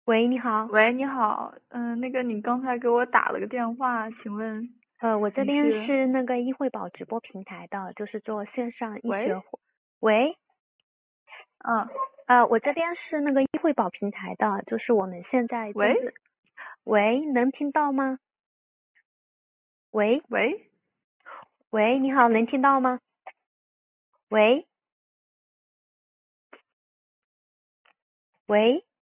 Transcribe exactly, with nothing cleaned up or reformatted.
喂，你好。 喂，你好，嗯，那个你刚才给我打了个电话，请问呃，我这边你是？ 是那个医惠宝直播平台的，就是做线上医学喂， 会。喂， 嗯， 呃，我这边是那个医惠宝平台的，就是我们现在正喂， 在。喂，能听到吗？喂， 喂， 喂，你好，能听到吗？喂，喂。